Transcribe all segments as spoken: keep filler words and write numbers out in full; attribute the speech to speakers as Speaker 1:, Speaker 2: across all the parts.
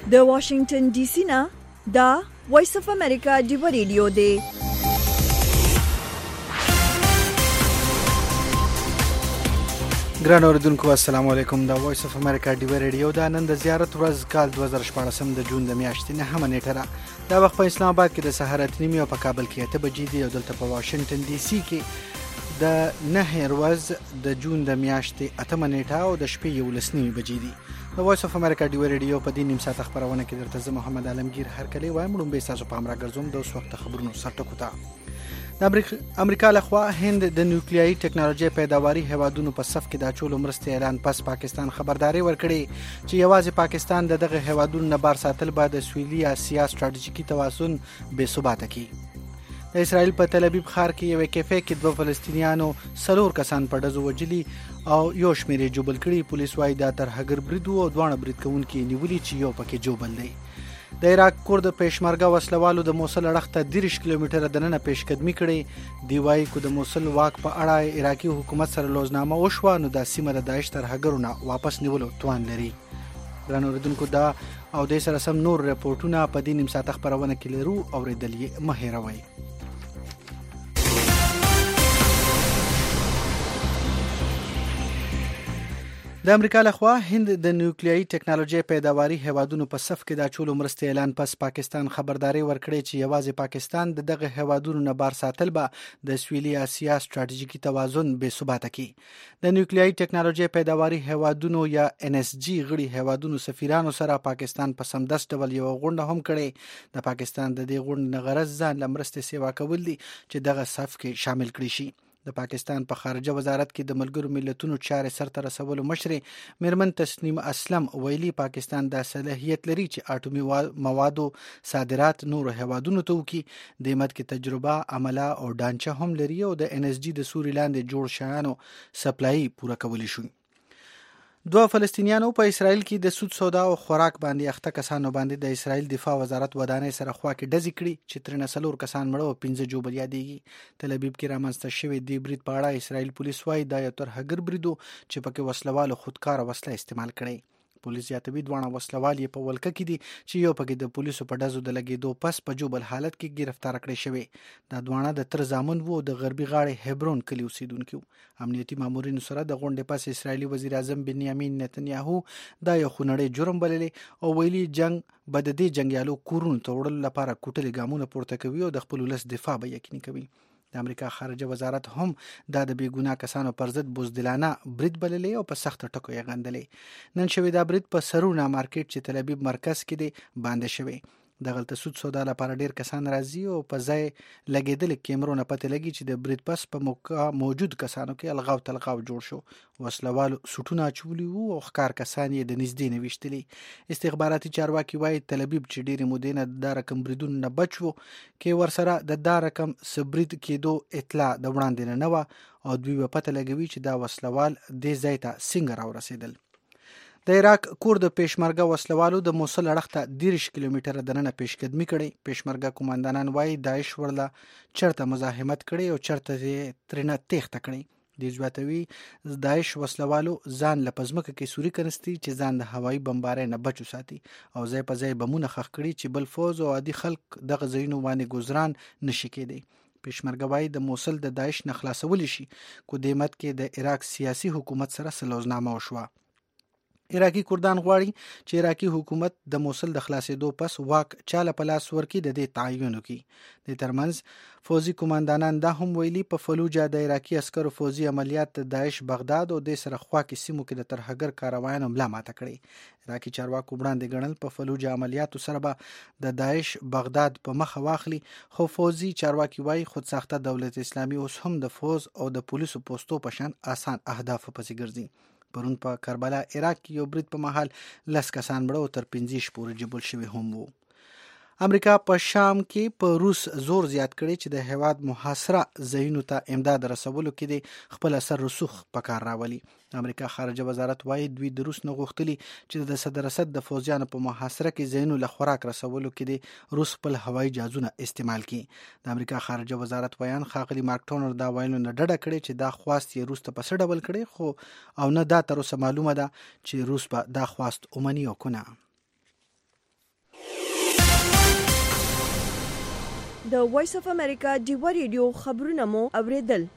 Speaker 1: د واشنگټن ډي سي نه دا وایس اف امریکا ډیو ریډیو دی.
Speaker 2: ګران اوریدونکو السلام علیکم. دا وایس اف امریکا ډیو ریډیو دا نن د زیارت ورځ کال دوه زره شپاړس د جون د میاشتې نه هم نیټه را. دا وخت په اسلام آباد کې د سحر اته نیمې او په کابل کې اته بجې دي او دلته په واشنگټن ډي سي کې د نه ورځ د جون د میاشتې اتمه نیټه او د شپې یولس نیمې بجې دي. د وایس اف امریکا ډیو ریډیو په دې نیم ساعت خبرونه کې درته زه محمد عالمگیر هرکلی وایم. لومبه تاسو په امر ګرځوم د اوس وخت خبرونو سرټکو ته. د امریکا لخوا هند د نیوکلیایي ټکنالوژي پیداواري هوادونو په صف کې د اچولو مرستې اعلان پس پاکستان خبرداري ورکړي چې یوازې پاکستان د دغه هوادونو نه بار ساتل بعد د سویلي اسیا ستراتیژیکي توازن بې ثباته کړي. د اسرائیل په تل ابیب ښار کې یو کیفې کې دوه فلسطینیانو څلور کسان په ډزو وجلي او یو شمېر یې جوبل کړي. پولیس وايي دا ترهګر برید او دوه برید کوونکي نیولي چې یو پکې جوبل دی. د عراق کورد پېشمرګه وسلوالو د موصل اړخ ته دېرش کیلومتره دننه پیشقدمي کړې. دی وايي کو د موصل واک په اړه عراقي حکومت سره لوزنامه وشوه نو د سیمه د داعش ترهګرو نه واپس نیولو توان لري. ګران اوریدونکو دا او د سره سم نور رپورټونه په دې نیم ساعت خبرونه کې لرو اوریدل یې مه هېروئ. د امریکا لخوا هند د نیوکلیایي ټکنالوژي پیداواري هوادونو په صف کې د اچولو مرستې اعلان پس پاکستان خبرداري ورکړي چې یوازې پاکستان د دغه هوادونو نه بار ساتل به د سویلي اسیا ستراتیژیکي توازن بې ثباته کړي. د نیوکلیایي ټکنالوژي پیداواري هوادونو یا ان اس جی غړي هوادونو سفیرانو سره پاکستان په سمدست ډول یو غونډه هم کړې. د پاکستان د دې غونډې نه غرض ځان له مرستې سیوا کول دي چې دغه صف کې شامل کړي شي. د پاکستان په خارجه وزارت کې د ملګرو ملتونو چارې سرته رسولو مشرې میرمن تسنیم اسلم ویلي پاکستان د صلاحیت لري چې اټومي موادو صادرات نور هوادونو ته وکړي. د مد کې تجربه عمله او ډانچه هم لري او د ان اس جی د سوري لاندې جوړ شیانو سپلای پوره کولی شي. دوه فلسطینیانو په اسرائیل کې د سود سودا او خوراک باندې اخته کسانو باندې د اسرائیل دفاع وزارت ودانۍ سره خوا کې ډزې کړي چې ترنه څلور کسان مړه او پنځه جوبل یادېږي. تل ابیب کې رامنځته شوی دی برید په اړه اسرائیل پولیس وايي دا یو ترهګر برید چې پکې وسلوالو خودکار وسله استعمال کړي. پولیس یاتوي دوه وسلوال یې په ولکه کې دي چې یو پکې د پولیسو په ډزو د لګېدو پس په جوبل حالت کې گرفتار کړی شوی. دا دوه د تر زامن وو د غربي غاړې هبرون کلی اوسیدونکو. امنیتي مامورینو سره د غونډې پس اسرائیلي وزیر اعظم بنیامین نتنیاهو دا یو خونړی جرم بللی او ویلي جنگ به د دې جنگیالو کورونو ته وړلو لپاره کوټلي ګامونه پورته کوي او د خپل ولس دفاع به یقیني کوي. د امریکا خارجه وزارت هم دا د بې ګناه کسانو پر ضد بزدلانه برید بللی او په سخت ټکو یې غندلی. نن شوی دا برید په سرونا مارکیټ چې تل ابیب مرکز کې دی باندې شوی. د غلطه سود سودا لپاره ډیر کسان راځي او په ځای لګیدل کیمرونه پته لګي چې د برید پس په موقع موجود کسانو کې الغاو تلغاو جوړ شو. وسلوال سوټونه اچولي وو او ښکار کسان یې د نږدې نه ویشتلي. استخباراتي چارواکي وايي تل ابیب چې ډیرې مودې نه د رقم بریدونو نه بچ وو کې ورسره د دا رقم سبرید کېدو اطلاع د وړاندې نه و او دوی په پته لګوي چې دا وسلوال دې ځای ته څنګه راورسېدل. د عراق کورد پېشمرګه وسلوالو د موصل اړخ ته دېرش کیلومتره دننه پیشقدمي کړې. پېشمرګه قوماندانان وايي داعش ورله چرته مزاحمت کړي او چرته ترنه تېښته کړي. د ځواتوي داعش وسلوالو ځان له پزمکه کې سوري کنستي چې ځان د هوایي بمبارۍ نه بچو ساتي او ځای په ځای بمونه خښ کړي چې بل فوز او عادي خلک دغه ځایونو باندې ګذران نشي کېدی. پېشمرګه وايي د موصل د داعش نه خلاصول شي کو د مد کې د عراق سیاسي حکومت سره سلوزنامه وشوه. عراقي کردان غواړي چې عراقي حکومت د موصل د خلاصېدو پس واک چاله په لاس ورکړي د دې تعین وکړي. د ترمنځ فوزي قوماندانان دا هم ویلي په فلوجه د عراقي عسکرو فوزي عملیات د داعش بغداد او د سره خوا کې سیمو کې د ترهګر کاروایانو ملا ماته کړي. عراقي چارواکو وړاندې ګڼل په فلوجه عملیاتو سره به د داعش بغداد په مخه واخلي خو فوزي چارواکي وايي خود ساخته دولت اسلامي اوس هم د فوز او د پولیسو پوستو په شان آسان اهداف پسې ګرځي. پرون په کربلا عراق کې یو برید په مهال لس کسان مړه او تر پنځه پورې جوړ شوي هم وو. امریکا په شام کې په روس زور زیات کړي چې د هواد محاصره ځایونو ته امداد رسولو کې د خپل اثر رسوخ په کار راولي. امریکا خارجه وزارت وايي دوی د روس نه غوښتلي چې د صدر اسد د فوجیانو په محاصره کې ځایونو له خوراک رسولو کې د روس خپل هوایي جهازونه استعمال کړي. د امریکا خارجه وزارت ویان ښاغلي مارک ټونر دا ویلو نه ډډه کړې چې دا خواست یې روس ته په څه ډول کړي خو او نه دا تر اوسه معلومه ده چې روس به دا خواست ومني او کنه.
Speaker 1: د وایس اف امریکا ډیوا ریډیو خبرونه مو اوریدل.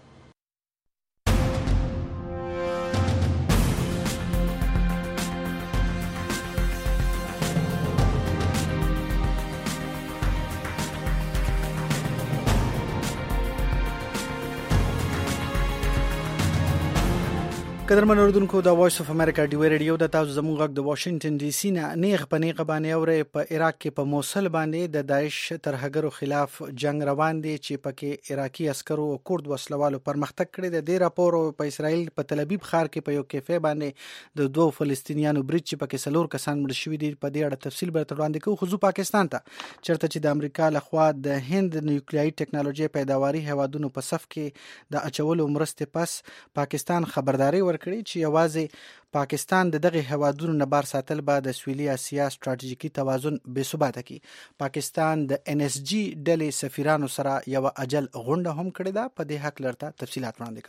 Speaker 2: قدرمن اوردونکو د وایس اف امریکا ډیوا ریډیو د تاسو زموږ غږ د واشنگټن ډي سي نه نیغ په نیغه باندې اورې. په عراق کې په موصل باندې د داعش ترهګرو خلاف جنگ روان دي چې پکې عراقي عسکرو او کورد وسلوالو پرمختګ کړی دی. د راپور په اسرائیل په تل ابیب ښار کې په یو کیفې باندې د دوه فلسطینیانو برید چې پکې څلور کسان مړ شوي دي په دې اړه تفصیل به وړاندې کوو. خو زو پاکستان ته چرته چې د امریکا لخوا د هند نیوکلیایي ټیکنالوژي پیداواري هوادونو په صف کې د اچولو مرستې پس پاکستان خبرداري ورکړي چې یوازې پاکستان د دغه هوادونو نه بار ساتل به د سویلي اسیا ستراتیژیکي توازن بې ثباته کی. پاکستان د ان اس جی ډلې سفیرانو سره یو اجل غونډه هم کړې ده. په دې حق لرته تفصيلات وړاندې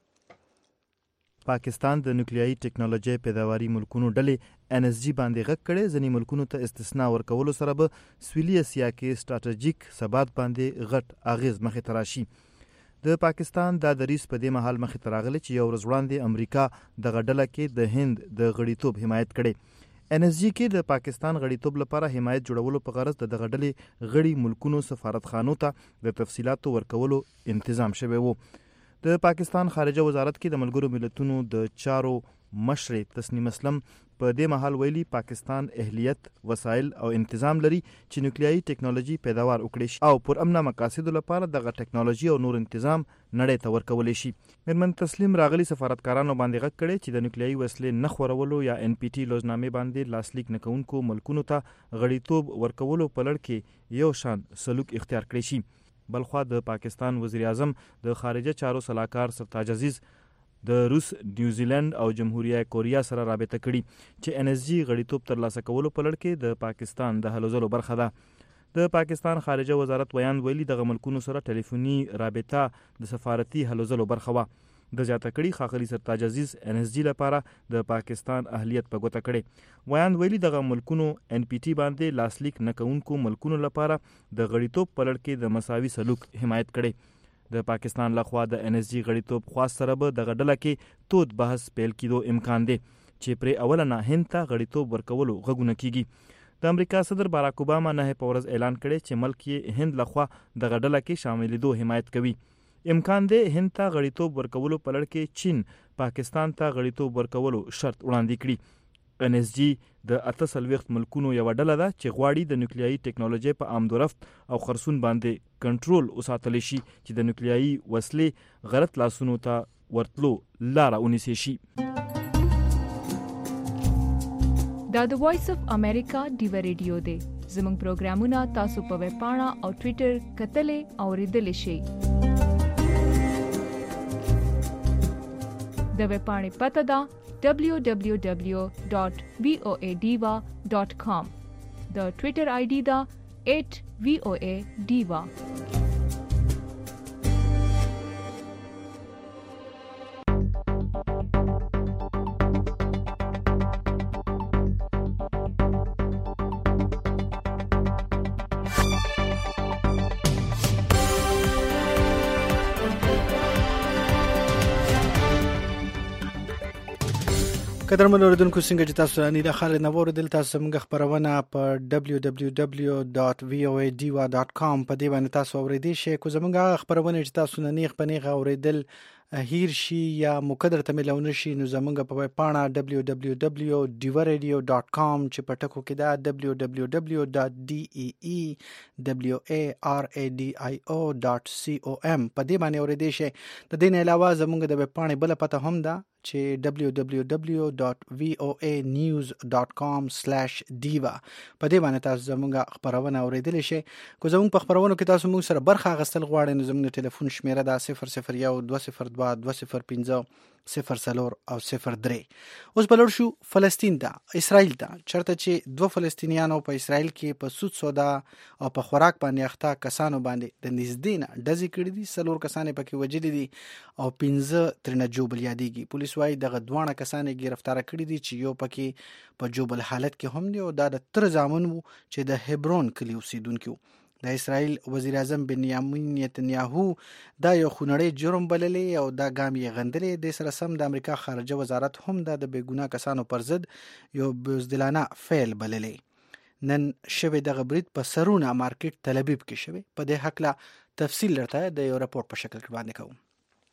Speaker 2: کوو.
Speaker 3: پاکستان د نیوکلیایي ټیکنالوژي پیداواري ملکونو ډلې ان اس جی باندې غږ کړي. ځینې ملکونو ته استثناء ورکولو سره به سویلي اسیا کې ستراتیژیک ثبات باندې غټ اغیز مخې ته راشي. د پاکستان د دریس په دې مهال مخې ته راغلی چې یو ورځ وړاندې امریکا د غډله کې د هند د غړیتوب حمایت کړي. ان اس جی کې د پاکستان غړیتوب لپاره حمایت جوړولو په غرض د غډلې غړي ملکونو سفارتخانو ته د تفصیلاتو ورکولو تنظیم شوی وو. د پاکستان خارجه وزارت کې د ملګرو ملتونو د چارو مشر تسنیم اسلم په دې مهال ویلي پاکستان اهلیت، وسایل او تنظیم لري چې نیوکلیایي ټیکنالوژي پیداوار وکړي او پر امن مقاصدو لپاره دغه ټیکنالوژي او نور تنظیم نړۍ ته ورکول شي. مېرمن تسلیم راغلي سفارتکارانو باندې غږ کړي چې د نیوکلیایي وسلې نه خورولو یا ان پی ټي لوزنامې باندې لاسلیک نه کوونکو ملکونو ته غړیتوب ورکولو په لړ کې یو شان سلوک اختیار کړی شي. بلخوا د پاکستان وزیر اعظم د خارجه چارو سلاکار سرتاج عزیز د روس، نیوزیلند او جمهوریه کوریا سره رابطه کړي چې ان اس جی غړیتوب ترلاسه کولو په لړ کې د پاکستان د هلو ځلو برخه ده. د پاکستان خارجه وزارت ویان ویلي دغه ملکونو سره ټلیفوني رابطه د سفارتي هلو ځلو برخه وه. د زیاته کړي ښاغلي سرتاج عزیز ان اس جی لپاره د پاکستان اهلیت په ګوته کړي. ویان ویلي دغه ملکونو ان پی ټي باندې لاسلیک نه کوونکو ملکونو لپاره د غړیتوب په لړ کې د مساوي سلوک حمایت کړي. د پاکستان لخوا د ان اس جی غړیتوب خواست سره به دغه ډله کې تود بحث پیل کېدو امکان دی چې پرې اوله نه هند ته غړیتوب ورکولو غږونه کیږي. د امریکا صدر باراک اوباما نه په ورځ اعلان کړی چې ملک یې هند لخوا دغه ډله کې شاملېدو حمایت کوي. امکان دی هند ته غړیتوب ورکولو په لړ کې چین پاکستان ته غړیتوب ورکولو شرط وړاندې کړي. ان اس جی د اته څلوېښت ملکونو یوه ډله ده چې غواړي د نیوکلیایي ټیکنالوژي په آمد و رفت او خرڅون باندې کنټرول وساتلی شي چې د نیوکلیایي وسلې غلط لاسونو ته ورتلو لاره ونیسي شي.
Speaker 4: دا د وایس اف امریکا ډیوا ریډیو دی. زموږ پروګرامونه تاسو په ویب پاڼه او ټوئیټر کتلې او ریډلې شئ. د ویب پاڼې پته ده دبلیو دبلیو دبلیو ډاٹ وی او اے ډیوا ډاٹ کام. د ټوئیټر آی ډي ده ایٹ وی او اے ډیوا.
Speaker 2: قدرمن اوریدونکو څنګه چې تاسو نه د خالد نوور دل تاسو موږ خبرونه په دبلیو دبلیو دبلیو ډاٹ وی او اے ډیوا ډاٹ کام په دې باندې تاسو اوریدئ شئ. کو زموږ خبرونه چې تاسو نه نیغ په نیغه اوریدل هیر شي یا مقدر ته ملون شي نو زموږ په ویب پاڼه دبلیو دبلیو دبلیو ډاٹ ډیوا ریډیو ډاٹ کام چې په ټکو کې دا دبلیو دبلیو دبلیو ډاٹ ډی ای ای دبلیو ای آر ای ډی آی او ډاٹ سی او ام په دې باندې اوریدئ شئ. د دې نه علاوه زموږ د ویب پاڼې بل پته هم ده چې دبلیو دبلیو دبلیو ډاٹ وی او اے نیوز ډاٹ کام سلیش ډیوا په دې باندې تاسو زموږ خبرونه اوریدلی شئ. کو زموږ په خبرونو کې تاسو موږ سره برخه اخیستل غواړئ نو زموږ ټلیفون شمیره ده صفر صفر یو دوه صفر دوه دوه صفر پنځه صفر څلور او صفر درې. اوس بلور شو فلسطین ته، اسرائیل ته، چرته چې دوه فلسطینیانو په اسرائیل کې په سود سودا او په خوراک باندې اخته کسانو باندې د نږدې نه ډزې کړي دي. څلور کسان پکې وژلي دي او پنځه ترنه جوبل یادېږي. پولیس وایي دغه دواړه کسان ګرفتاره کړي دي چې یو پکې په جوبل حالت کې هم دی او دا د تر زامن وو چې د هبرون کلي اوسیدونکي وو. د اسرائیل وزیر اعظم بنیامین نتنیاهو دا یو خونړی جرم بللی او دا ګام یې غندلی. د سره سم د امریکا خارجه وزارت هم دا د بې ګناه کسانو پر ضد یو بزدلانه فعل بللی. نن شوی دغه برید په سرونا مارکیټ تل ابیب کې شوی. په دې هکله تفصیل درته د یو راپور په شکل کې باندې کوم.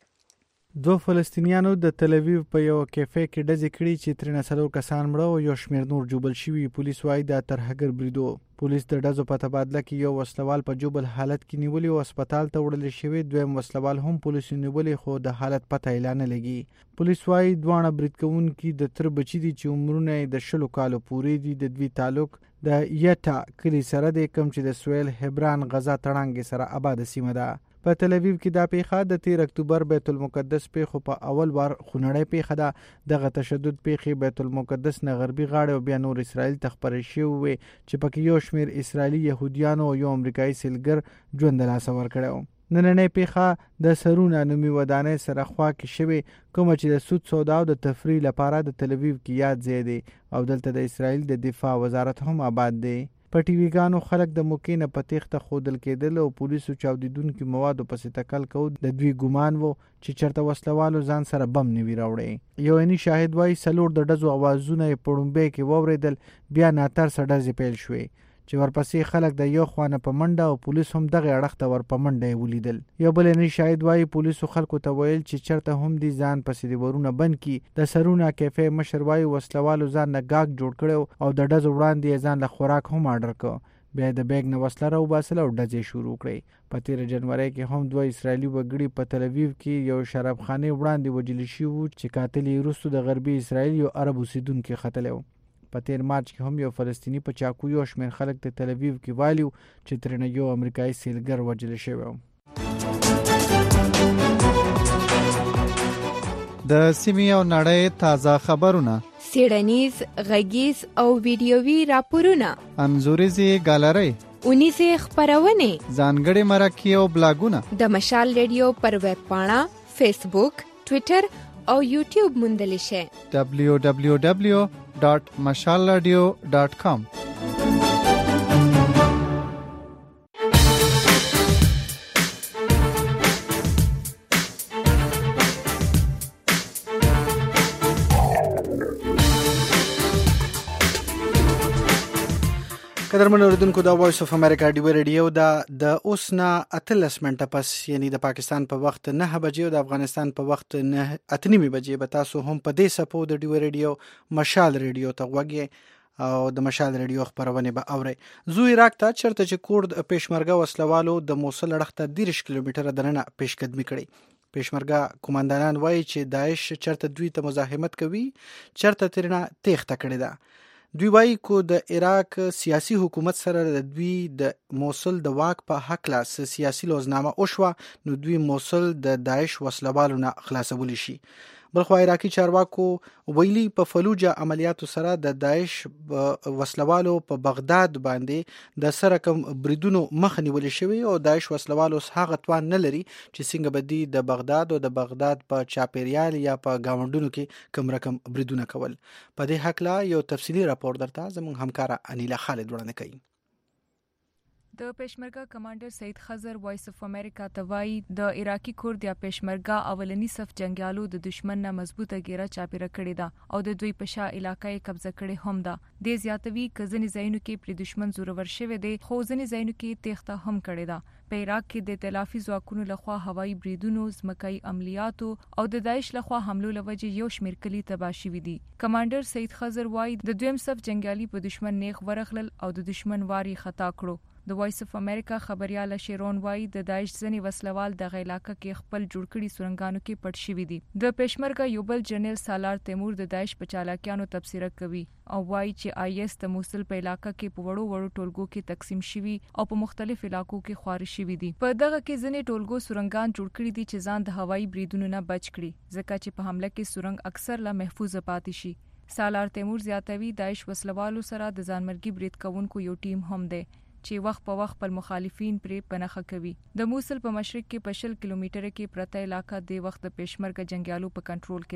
Speaker 2: دو فلسطینیانو د تل ابیب په یو کیفې کې ډزې کړي چې ترې نه څلور کسان مړه او یو شمېر نور جوبل شوي. پولیس وایي دا ترهګر بریدو. پولیس د ډزو په تبادله کې یو وسلوال په جوبل حالت کې نیولي او هسپتال ته وړل شوی. دویم وسلوال هم پولیسو نیولي خو د حالت پته اعلان نه لګي. پولیس وایي دواړه برید کوونکي د تر بچي دي چې عمرونه د شلو کالو پورې دي. د دوی تعلق د یټا کلی سره دی کوم چې د سویل هبران غزا تړانګې سره آباد سیمه ده. په تل ابیب کې دا پیښه د تیر اکتوبر بیت المقدس پیښو په اول بار خونړی پیښه ده. دغه تشدد پیښې بیت المقدس نه غربي غاړه او بیا نور اسرائیل ته خپرې شوې چې پکې یو شمېر اسرائیلي یهودیانو او یو امریکایي سیلګر ژوند له لاسه ورکړی. نننۍ پیښه د سرونا نومي ودانۍ سره خوا کې شوې کومه چې د سود سودا او د تفریح لپاره د تل ابیب کې یاد ځای دی او دلته د اسرائیل د دفاع وزارت هم آباد دی. په ټي وي ګانو خلک د موقع نه په تیښته ښودل کېدل او پولیسو چاودیدونکي موادو پسې تکل کوو. د دوی ګمان و چې چېرته وسلوالو ځان سره بم نه وي راوړی. یو عیني شاهد وایي څلور د ډزو اوازونه یې په ړومبۍ کې واورېدل. بیا ناترسه ډزې پیل شوې چې ورپسې خلک د یو خوا نه په منډه او پولیس هم دغه اړخ ته ور په منډه یې ولیدل. یو بل عیني شاهد وایي پولیسو خلکو ته ویل چې چېرته هم دي ځان پسې د ورونه بند کړي. د سرونا کیفې مشر وایي وسلوالو ځان نه ګاګ جوړ کړی او د ډزو وړاندې یې ځان له خوراک هم آډر کړ. بیا د بیګ نه وسله راوباسله او ډزې شروع کړې. په تېره جنورۍ کې هم دوه اسرائیلي وګړي په تل ابیب کې یو شرابخانې وړاندې وژل شوي وو چې قاتل یې وروسته د غربي اسرائیل یو عرب اوسېدونکي ختلی و. په تیر مارچ کې هم یو فلسطیني په چاقو یو شمېر خلک د تل ابیب کې والي و چې ترېنه یو امریکایي سیلګر وژل شوی و.
Speaker 5: د سیمې او نړۍ تازه خبرونه،
Speaker 6: څېړنیز، غږیز او ویډیوي راپورونه،
Speaker 5: انځوریزې ګالرۍ،
Speaker 6: اونیزې خپرونې،
Speaker 5: ځانګړې مرکې او بلاګونه
Speaker 6: د مشال ریډیو پر ویب پاڼه، فیسبوک، ټویټر او یوټیوب موندلی شئ.
Speaker 5: ډبلیو ډبلیو ډبلیو ډاټ مشال راډیو ډاټ کام.
Speaker 2: قدرمن اوریدونکو دا وایس اف امریکا ډیو ریډیو دا د اوس نه اتلس منټه پس یعنی د پاکستان په وخت نه بجې او د افغانستان په وخت نه اتنیمې بجې به تاسو هم په دې سپو د ډیو ریډیو مشال ریډیو ته وګورئ او د مشال ریډیو خبرونه به اورئ. زو عراق ته چرته چې کورد پېشمرګه وسلوالو د موصل اړخ ته دیرش کیلومتره درنه پیشقدمي کړې. پېشمرګه کمانډانان وایي چې داعش چرته دوی ته مزاحمت کوي، چرته ترنه تېښته کړې ده. دوی وایي کو د عراق سیاسي حکومت سره د دوی د موصل د واک په حق لا سیاسي لوزنامه او شو نو دوی موصل د داعش وسلوالو نه خلاصول شي. بلخو عراقي چارواکو ویلي په فلوجه عملیاتو سره د داعش وسلوالو په بغداد باندې د سره کوم بریدونو مخ نیول شوی او داعش وسلوالو هغه توان نه لري چې څنګه بدی د بغداد او د بغداد په چاپیریال یا په گاونډونو کې کوم رقم بریدونه کول. په دې حق لا یو تفصیلی راپور درته زموږ همکار انیلا خالد وړاندې کوي.
Speaker 4: د پېشمرګه کمانډر سید خضر وایس اف امریکا ته وایي د عراقي کورد یا پېشمرګه اولنی صف جنگیالو د دشمن نه مضبوطه ګیره چاپیره کړې ده او د دوی په شا علاقې قبضه کړې هم ده. د زیاتوي کزنی زینو کې پر دشمن زورور شوی دی خو ځنی زینو کې تېښته هم کړې ده. په عراق کې د ائتلافي ځواکونو لخوا هوایي بریدونو، ځمکایي عملیاتو او د داعش لخوا حملو لوجې یو شمېر کلي تباه شوي دي. کمانډر سید خضر وایي د دویم صف جنگیالي په دشمن نیغ ورغلل او د دشمن واری خطا کړو. د وایس اف امریکا خبريال شیرون وایي د داعش ځنی وسلوال د علاقې کې خپل جوړ کړي سورنګانو کې پټ شوي دي. د پېشمرګه یو بل جنرال سالار تیمور د داعش په چالاکیانو تبصره کوي او وایي چې آی اس د موصل په علاقې کې په وړو وړو ټولګو کې تقسیم شوي او په مختلف علاقو کې خواري شوي دي. په دغه کې ځنی ټولګو سورنګان جوړ کړي دي چې ځان د هوایي بریدونو نه بچ کړي ځکه چې په حمله کې سورنګ اکثر لا محفوظ پاتې شي. سالار تیمور زیاتوي داعش وسلوالو سره د ځانمرګي برید کوونکو یو ټیم هم دی چې وخت په وخت پر مخالفین پرې پنهخه کوي. د موصل په مشرق کې په شل کیلومتره کې پرته علاقہ د وخت د پېشمرګه جنگیالو په کنټرول کې ده.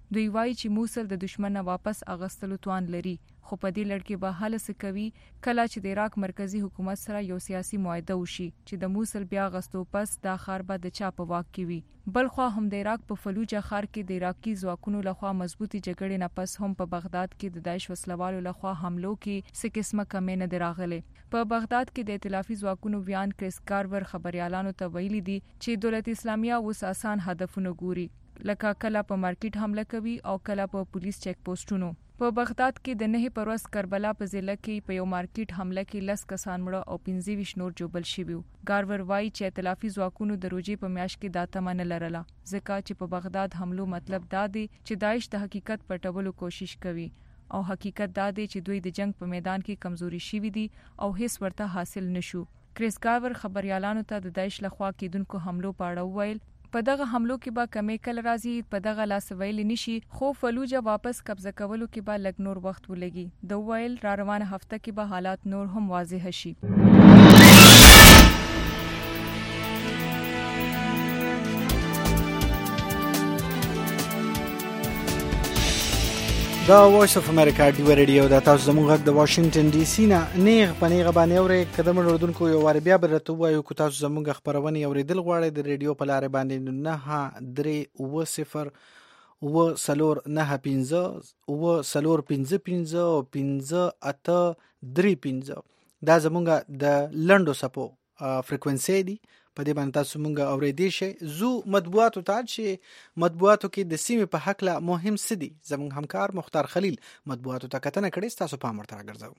Speaker 4: دوی وایي چې موصل د دشمن نه واپس اغستلو توان لري، خو په دې لړ کې به هله څه کوي کله چې د عراق مرکزی حکومت سره یو سیاسي معاهده وشي چې د موصل بیا غستو پس دا ښار به د چا په واک کې وي. بل خو هم د عراق په فلوجه ښار کې د عراقي ځواکونو لخوا مضبوطی جګړې نه پس هم په بغداد کې د داعش وسلوالو لخوا حملو کې څه قسمه کمې نه دی راغلي. په بغداد کې د ائتلافي ځواکونو ویان کریس کارور خبريالانو ته ویلي دي چې دولت اسلامیه اوس آسان هدفونه ګوري، لکه کله په مارکیټ حمله کوي او کله په پولیس چیک پوسټونو. په بغداد کې د نه پروس کربلا په ضلع کې په یو مارکیټ حمله کې لس کسان مړه او پنځه ویشت نور جوبل شوي. کارور وایي چې ائتلافي ځواکونو د روزي په میاشت کې دا تمه نه لرله، ځکه چې په بغداد حملو مطلب دا دی چې داعش د حقیقت پټولو کوشش کوي او حقیقت دا دی چې دوی د جنگ په میدان کې کمزوري شوي دي او هیڅ ورته حاصل نشو. کریس کارور خبريالانو ته د داعش لخوا کېدونکو حملو په اړه وویل په دغه حملو کې به کمی کل راځي، په دغه لاس ویل نشي، خو فلوجه واپس قبضه کولو کې به لږ نور وخت ولګي. د ویل را روانه هفته کې به حالات نور هم واضح شي.
Speaker 2: دا وایس اف امریکا دی ریډیو د تاسو زموږ غږ د واشنگټن ډي سي نه نیغ پنیغه باندې اورې قدم اردوونکو یو وار بیا برته وایو کو تاسو زموږ خبرونه اوریدل غواړئ د ریډیو په لارې باندې نه درې و صفر و سلور نه پنځه و سلور پنځه پنځه او پنځه اته درې پنځه دا زموږ د لندو سپو فریکوئنسي دی. په دې باندې تاسو مونږ اورېدی شئ. زو مطبوعاتو ته چې مطبوعاتو کې د سیمې په حق له مهم څه دي زموږ همکار مختار خلیل مطبوعاتو ته کتنه کړې، تاسو پام ورته راګرځو.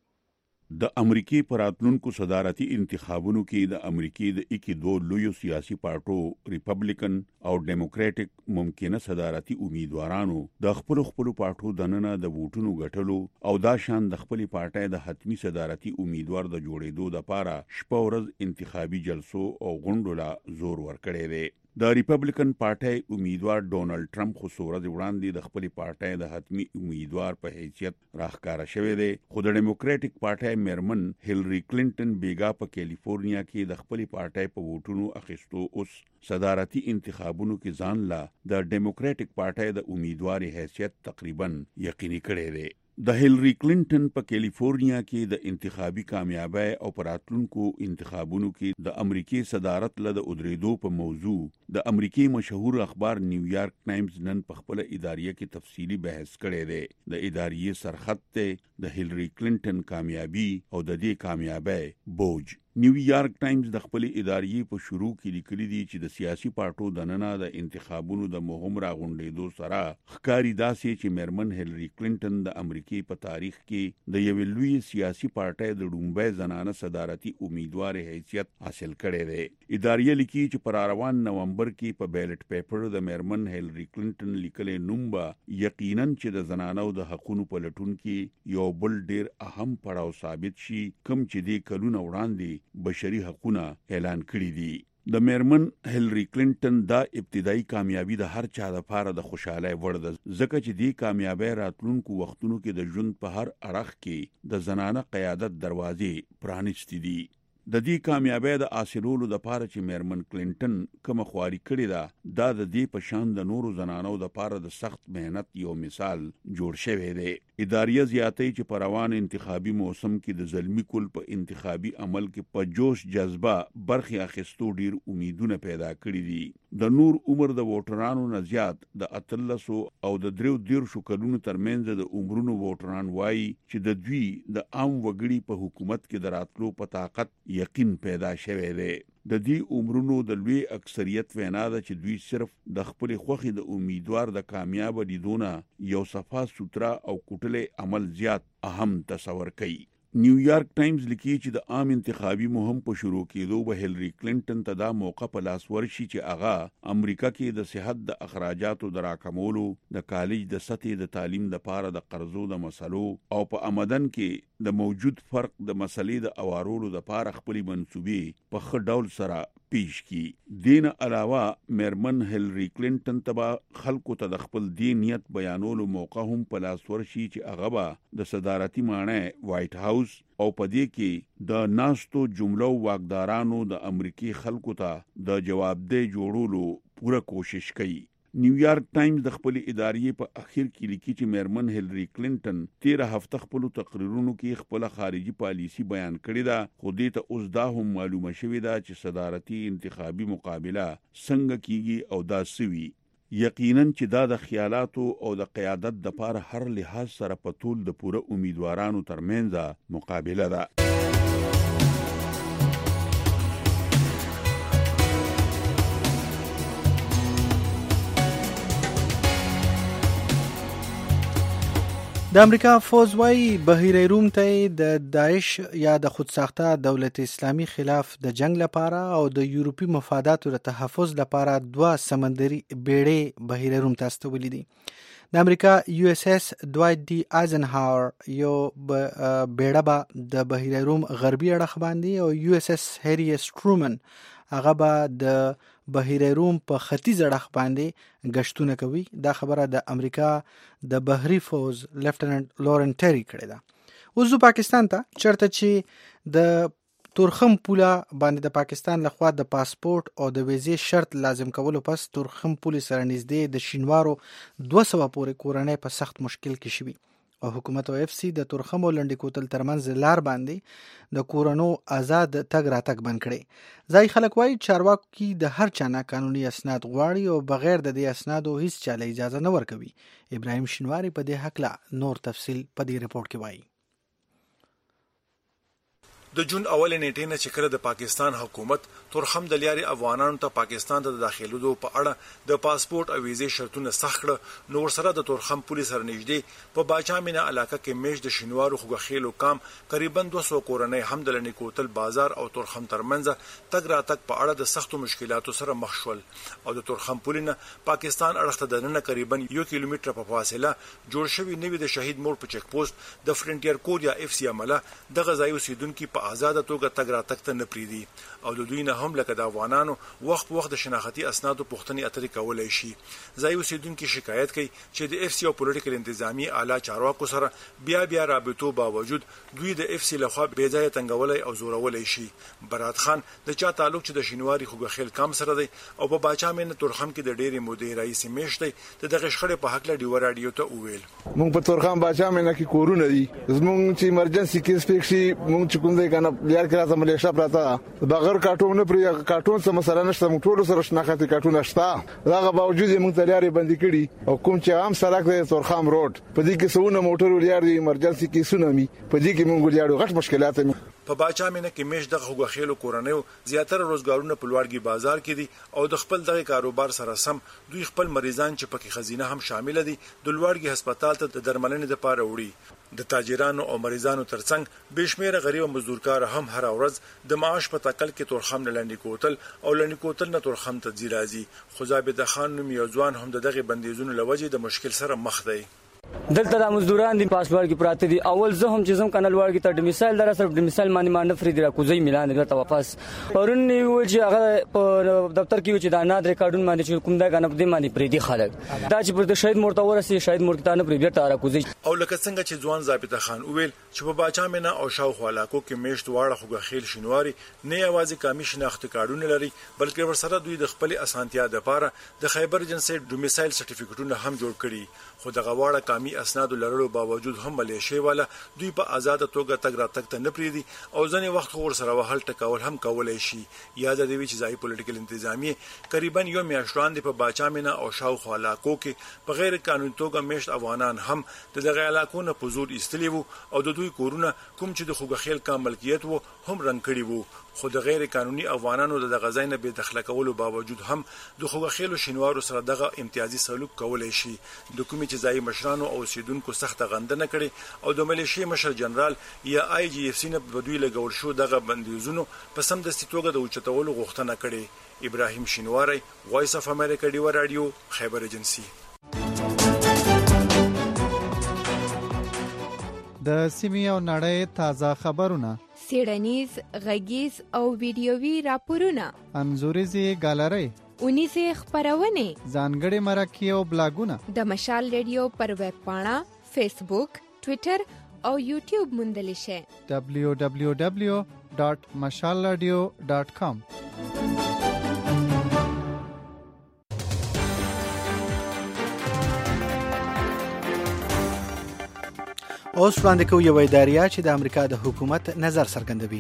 Speaker 7: د امریکای پر راتلونکو صدارتي انتخابونو کې د امریکای د اکی دو لویو سیاسي پارټو ریپبلیکن او ډیموکراټک ممکنه صدارتي امیدوارانو د خپل خپل پارټو دننه د ووټونو غټلو او دا شان د خپل پارټای د حتمی صدارتي امیدوار د جوړېدو لپاره شپه ورځ انتخابي جلسو او غونډو لا زور ورکړی دی. د ریپبلیکن پارټای امیدوار ډونالد ټرمپ خو څو وړاندې د خپل پارټای د حتمی امیدوار په حیثیت راښکاره شوی دی، خو د ډیموکراټک پارټای میرمن هیلری کلینټن بیګا په کیلیفورنیا کې د خپل پارټای په ووټونو اخیستو اوس صدارتي انتخابونو کې ځان لا د ډیموکراټک پارټای د امیدوار حیثیت تقریبا یقیني کړی دی. د هیلری کلینټن په کیلیفورنیا کې د انتخابي کامیابی او پراتلونکو انتخابونو کې د امریکای صدارت له د ادریدو په موضوع د امریکای مشهور اخبار نیویارک ټایمز نن په خپل اداریه کې تفصیلی بحث کړی دی. د اداریه سرخط ته د هیلری کلینټن کامیابی او د دې کامیابی بوج. نیویارک ټایمز د خپل اداریه په شروع کې لیکلي دي چې د سیاسي پارټو دننه د انتخابونو د مهم راغونډېدو سره ښکاري داسې چې میرمن هیلری کلینټن د امریکای په تاریخ کې د یوې لوی سیاسي پارټۍ د لومړۍ زنانه صدارتي امیدوار حیثیت حاصل کړی دی. اداریه لیکي چې پر روان نومبر کې په بیلټ پیپر د میرمن هیلری کلینټن لیکلې نوم به یقینا چې د زنانو د حقوقو په لټون کې یو بل ډیر اهم پړاو ثابت شي، کوم چې د کلونو وړاندې بشري حقوقونه اعلان کړی دي. د میرمن هیلری کلینټن دا ابتدایي کامیابی د هر چا لپاره د خوشحالۍ وړ ده، ځکه چې دې کامیابی راتلونکو وختونو کې د ژوند په هر اړخ کې د زنانه قیادت دروازې پرانیستې دي. د دې کامیابی د حاصلولو لپاره چې میرمن کلینټن کوم خواري کړې ده دا د دې په شان د نورو زنانو لپاره د سخت مهنت یو مثال جوړ شوی دی. اداریه زیاتې چې په روان انتخابي موسم کې د زلمی کول په انتخابي عمل کې په جوش جذبه برخي اخیستو ډیر امیدونه پیدا کړې دي. د نور عمر د ووټرانو نه زیات د اتلسو او د دریو دیرشو کلونو ترمنځ د عمرونو ووټران وایي چې د دوی د عام وګړي په حکومت کې د راتلو په طاقت یقین پیدا شوی دی. د دې عمرونو د لوی اکثریت وینا ده چې دوی صرف د خپل خوخي د امیدوار د کامیاب لیدونه یو صفه سوترا او کوټله عمل زیات اهم تصور کوي. نیویارک ټایمز لیکي چې د عام انتخابي مهم په شروع کېدو به هیلری کلینټن ته دا موقع په لاس ورشي چې هغه امریکا کې د صحت د اخراجاتو د راکمولو، د کالج د سطحې د تعلیم لپاره د قرضو د مسلو او په آمدن کې د موجود فرق د مسلې د اوارولو لپاره خپل منسوبې په ښه ډول سره پیش کی. دین علاوه میرمن هیلری کلینټن تبا خلکو ته د خپل دین نیت بیانولو موقع هم په لاس ورشي چې هغه به د صدارتي معنی وایټ هاوس او په دې کې د ناستو جملو واکدارانو د امریکای خلکو ته د جوابدeh جوړولو پوره کوشش کوي. نیویارک ټایمز د خپل ادارې په اخر کې لیکي چې میرمن هیلری کلینټن تیره هفته خپل تقریرونو کې خپل خارجي پالیسی بیان کړې ده، خو دې ته اوس دا هم معلومه شوې ده چې صدارتي انتخابي مقابله څنګه کیږي او دا سوي. یقینا چې دا د خیالاتو او د قیادت د پاره هر لحاظ سره په ټول د پوره امیدوارانو ترمنځ مقابله ده.
Speaker 2: د امریکا فوز وايي بحیره روم ته د داعش یا د خودساخته دولت اسلامي خلاف د جنگ لپاره او د یورپی مفاداتو د تحفظ لپاره دوه سمندري بیړۍ بحیره روم ته استولې دي. د امریکا یو اس اس دوایټ ډي آیزنهاور یو بیړه به د بحیره روم غربي اړخ باندې او یو اس اس هری اس ټرومن هغه به د بحیره روم په ختیځ اړخ باندې گشتونه کوي. دا خبره د امریکا د بحري فوز لیفټننټ لورن ټری کړې ده. اوس پاکستان ته چرته چې د تورخم پوله باندې د پاکستان لخوا د پاسپورت او د ویزې شرط لازم کولو پس تورخم پوله سره نږدې د شینوارو دوه سوه پورې کورنۍ په سخت مشکل کې شوي او حکومت او اف سی د تورخم او لنډی کوتل ترمنځ لار باندې د کورونو آزاد تګ راتګ بند کړي. ځای خلک وایي چارواکي د هر چا نه قانوني اسناد غواړي او بغیر د دې اسنادو هیڅ چاله اجازه نه ورکوي. ابراهیم شینواری په دې حق نور تفصیل په دې رپورت کې وایي.
Speaker 8: د جون اول نیټې نه چې کړه د پاکستان حکومت تورخم د لیاري افغانانو ته پاکستان ته د داخلو په اړه د پاسپورت او ویزې شرطونه سخت کړ، نو ورسره د تورخم پولیس سره نږدې په باچامینا علاقه کې میش د شینوارو خوغخیلو کام تقریبا دوه سوه کورنۍ هم د لنی کوتل بازار او تورخم ترمنځ تګ راتګ په اړه د سختو مشکلاتو سره مخ شول او د تورخم پولینه پاکستان اړخ ته د نن تقریبا یو کیلومتر په فاصله جوړ شوی نوی د شهید مور په چک پوسټ د فرنټیر کور یا اف سی عمله د غزای اوسیدونکو په آزاد توګه تګ راتګ ته نه پریدي او د دوی نه هم لکه د افغانانو وخت په وخت د شناختی اسنادو پوښتنې اترې کولای شي. ځای اوسیدونکو شکایت کوي چې د اف سی او پولیټیکل انتظامی اعلی چارواکو سره بیا بیا رابطو باوجود دوی د اف سی لخوا بې ځای تنګولای او زورولای شي. برات خان د چا تعلق چې د شینواری خوغخیل کام سره دی او په باچامن تورخم کې د ډېری مودې رئیس میشته د دغه شخړې په حق له ډیو رادیو ته وویل.
Speaker 9: مونږ په تورخم باچامن کې کورونه دي، زمونږ چې ایمرجنسي کیس پېښ مونږ چې کوم ځای کنه لیار کې راځم له شپ راته بغیر کارټون نه پرې کارټون سم سره نشته، موږ ټول سره شناختی کارټون شته، داغه باوجود موږ ته لیارې بندي کړي او کوم چې عام سړک دی تورخم روډ په دې کې سونه موټر لیار دی ایمرجنسي کې سونامي په دې کې موږ لیارو غټ مشکلات
Speaker 8: په باچامنه کې میش د خوغخیلو کورنیو زیاتره روزګارونه په لوړګي بازار کې دي او د خپل دغه کاروبار سره سم دوی خپل مریضان چې پکې خزینه هم شامل دي د لوړګي هسپتال ته د درملنې لپاره وړي. د تاجرانو او مریضانو ترڅنګ بشمیره غریب مزدورکار هم هر ورځ د معاش په تکل کې تورخم نه لنډی کوتل او لنډی کوتل نه تورخم ته ځي راځي. خو ځابط خان نوم یو ځوان هم د دغه بندیزونو لوجې د مشکل سره مخ دی.
Speaker 10: دلته د مزدوران د پاسپورت کې پراته دي. اول زه هم چې زم کنل ورګي ته د مثال در سره د مثال باندې ما نفرې د کوزي ميلان د واپس پرون نیو چې هغه په دفتر کې چې د ناد ریکارډون باندې چې کوم دا غنه په دې باندې پریدي خلک دا چې پر د شهید مرتور سي شهید مرتانه پرې بیرته را کوزي
Speaker 8: او لکه څنګه چې ځوان ضابط خان وویل چې په باچامنه او شاوخوا علاقو کې میشت واړه خوغخیل شینواری نه یوازې کامي شناخت کارډونه لري بلکې ورسره دوی د خپل اسانتیا لپاره د خیبر جنسي ډومیسایل سرټیفیکټونه هم جوړ کړي. خو دغه واړه کامي اسناد لرلو باوجود هم ملیشي والا دوی په آزاد توګه تګ راتګ ته نه پریدي او ځنې وخت ور سره وهل ټکول هم کولای شي. یاد دی چې ځای پولیټیکل انتظامی تقریبا یو میاشت وړاندې په باچامنه او شاوخوا علاقو کې په غیر قانوني توګه میشت افغانان هم د دغه علاقو نه په زور ایستلي وو او د دوی کورونه کوم چې د خوغخیل کام ملکیت وو هم رنګ کړي وو. خو د غیر قانوني افغانانو د غزاین به دخل کولو باوجود هم د خوغخیلو شینوارو سره دغه امتیازي سلوک کولای شي. د کومې چې ځای مشرانو او سیدونکو سخت غندنه کړي او د ملیشي مشر جنرال یا آی جی اف سی نه په دوی لګول شو دغه بندیزونو په سم د ستوګه د اوچتولو غوښتنه کړي. ابراهیم شینواری، وایس اف امریکا ډیو رادیو، خیبر ایجنسی.
Speaker 5: د سیمې او نړۍ تازه خبرونه،
Speaker 6: سیړنیز، غږیز او ویډیووي راپورونه،
Speaker 5: انځوریزې ګالرۍ،
Speaker 6: اونیزې خپرونې،
Speaker 5: ځانګړي مرکې او بلاګونه
Speaker 6: د مشال ریډیو پر ویب پاڼه، فیسبوک، ټویټر او یوټیوب موندلی شئ.
Speaker 5: دبلیو دبلیو دبلیو ډاټ مشال رادیو ډاټ کام.
Speaker 2: اوس وړاندې کوو یو اداریه چې د امریکا د حکومت نظر څرګندوي.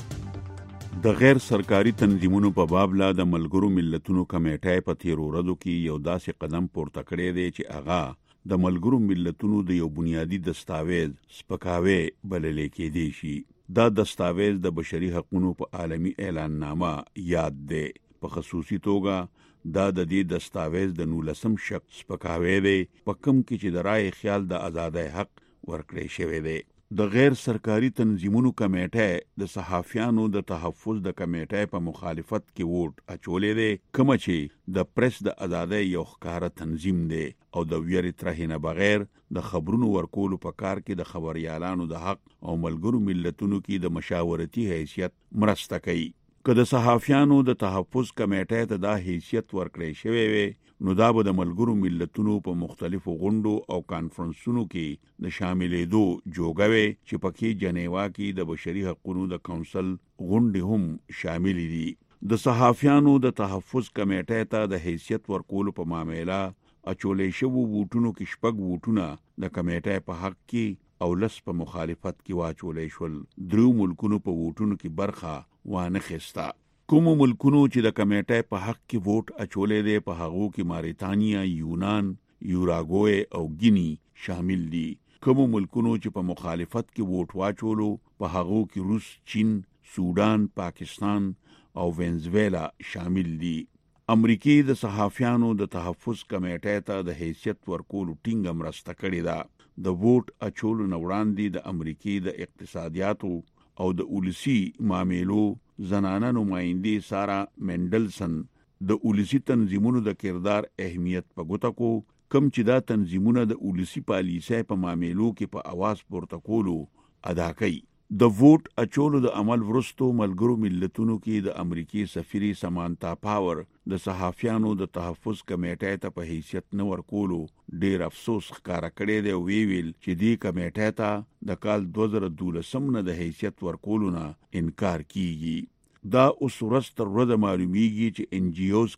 Speaker 7: د غیر سرکاري تنظیمونو په باب لا د ملګرو ملتونو کمیټه په تیرو ورځو کې یو داسې قدم پورته کړی دی چې هغه د ملګرو ملتونو د یو بنیادی دستاویز سپکاوی بلل کېدی شي. دا دستاویز د بشري حقوقو په عالمي اعلان نامه یاد دی. په خصوصي توګه دا د دې دستاویز د نولسم شق سپکاوی دی په کوم کې چې د رائے خیال د آزادۍ حق ورکړی شوی دی. د غیر سرکاري تنظیمونو کمیټه د صحافیانو د تحفظ د کمیټه په مخالفت کې ووټ اچولې دی، کوم چې د پریس د آزادۍ یو ښکاره تنظیم دی او د ویرې ترهې نه بغیر د خبرونو ورکولو په کار کې د خبريالانو د حق او ملګرو ملتونو کې د مشاورتي حیثیت مرسته کوي. که د صحافیانو د تحفظ کمیټه ته دا حیثیت ورکړی شوی وي نو دا به د ملګرو ملتونو په مختلفو غونډو او کانفرنسونو کې د شاملېدو جوګوي چې پکې جنیوا کې د بشري حقوقو د کونسل غونډې هم شامل دي. د صحافیانو د تحفظ کمیټه ته د حیثیت ورکولو په معاملې اچولې شوو ووټونو کې شپږ ووټونه د کمیټه په حق کې او لس په مخالفت کې واچولې شول. درو ملکونو په ووټونو کې برخه وانه خسته. کوم ملکونو چې د کمیټه په حق کې ووټ اچولې دي په هغو کې ماریتانیا، یونان، یوراګوئے او گینی شامل دي. کوم ملکونو چې په مخالفت کې ووټ واچولو په هغو کې روس، چین، سودان، پاکستان او وینزویلا شامل دي. امریکای د صحافیانو د تحفظ کمیټې ته د حیثیت ورکولو ټینګه مرسته کړې ده. د ووټ اچولو نه وړاندې د امریکای د اقتصادیاتو او د اولسي معاملو زنانه نمائندې سارا مینډلسن د اولسي تنظیمونو د کردار اهمیت په ګوته کو، کم چې دا تنظیمونه د اولسي پالیسۍ په معاملو کې په आवाज پورته کولو ادا کوي. د ووټ اچولو د عمل ورستو ملګرو ملتونو کې د امریکای سفیري سمانتا پاور د صحافیانو د تحفظ کمیټې ته په حیثیت نه ورکولو ډیر افسوس ښکارا کړی دی او ویل چې دې کمیټې ته د کال دوه زره دولسم نه د حیثیت ورکولو نه انکار کیږي. دا اوس ورځ تر ورځې معلومیږي چې ان جی اوز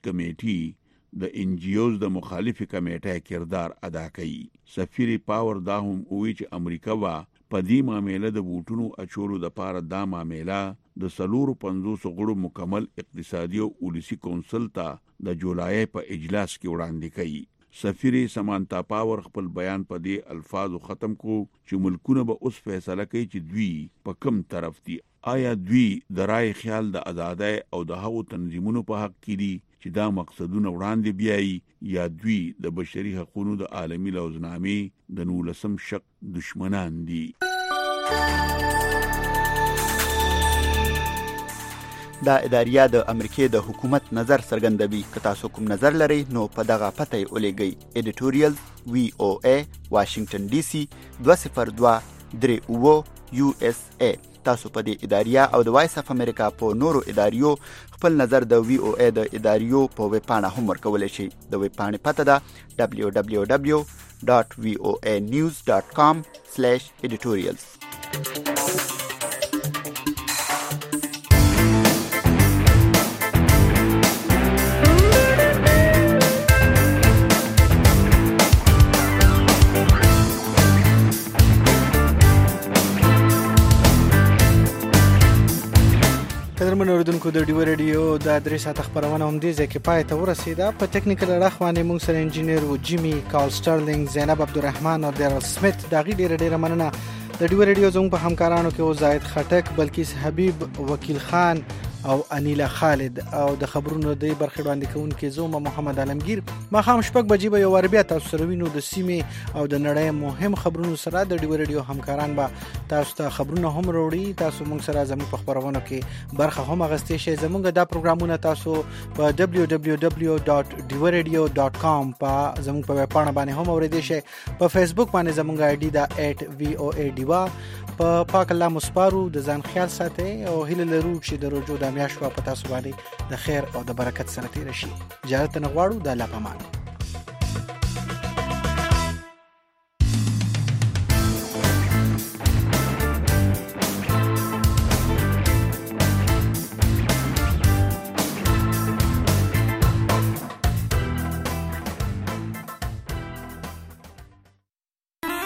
Speaker 7: کمیټي د ان جی اوز د مخالفي کمیټې کردار ادا کوي. سفیري پاور دا هم وایي چې امریکا وا په دې معاملې د ووټونو اچولو د پاره دا معاملې د سلورو پنځوس غړو مکمل اقتصادي او اولسي کونسل ته د جولای په اجلاس کې وړاندې کړي. سفیري سمانتا پاور خپل بیان په دې الفاظو ختم کو چې ملکونه به اوس فیصله کوي چې دوی په کوم طرف دي. آیا دوی د رائے خیال د آزادۍ او د هغو تنظیمونو په حق کې دي چې دا مقصدونه وړاندې بیایي یا دوی د بشري حقوقو د عالمي لوزنامې د نولسم شق دشمنان دي.
Speaker 11: دا اداریه د امریکای د حکومت نظر څرګندوي. که تاسو کوم نظر لرئ نو په دغه پته یې ولېږئ. ایډیټوریال وی او ای واشنگټن ډي سي دوه صفر دوه درې اوه یو اس ای. تاسو په دې اداریه او د وایس اف امریکا په نورو اداریو خپل نظر د وی او ای د اداریو په ویب پاڼه هم ورکولی شئ. د ویب پاڼې پته ده دبلیو دبلیو دبلیو ډاټ وی او ای نیوز ډاټ کام سلیش ایډیټوریالز.
Speaker 2: قدرمن اوریدونکو د ډیو ریډیو د درې ساعت خبرونه هم دې ځکه پای ته ورسیده. په ټیکنیکل اړخ باندې موږ سره انجینیر و جیمی کارل سټرلینګ، زینب عبدالرحمن او ډیرل سمیت. دا غي ډیره ډیره مننه. د ډیو ریډیو زموږ په همکارانو کې او زاید خټک، بلکیس حبیب، وکیل خان او انیلا خالد او د خبرونو د برخې وړاندې کوونکي زوم محمد عالمگیر. ما خام شپږ بجې به یو ور بیا تاسو سره وینو د سیمې او د نړۍ مهم خبرونو سره. د ډیو ریډیو همکاران به تاسو ته خبرونه هم وروړي. تاسو موږ سره زموږ په خبرونو کې برخه هم اخیستئ شئ. زموږ دا پروګرامونه تاسو په دبلیو دبلیو دبلیو ډاټ ډیو ریډیو ډاټ کام په زموږ په ویب پاڼه باندې هم اوریدئ شئ. په فیسبوک باندې زموږ آی ډي دا ایټ وی او ای ډیوا. په پاک الله مسپارو د ځان خیال ساتئ او هیله لرو چې د روزو د میاشتو په تاسو باندې د خیر او د برکت سره تیر شي. اجازه نه غواړو. د الله په امان.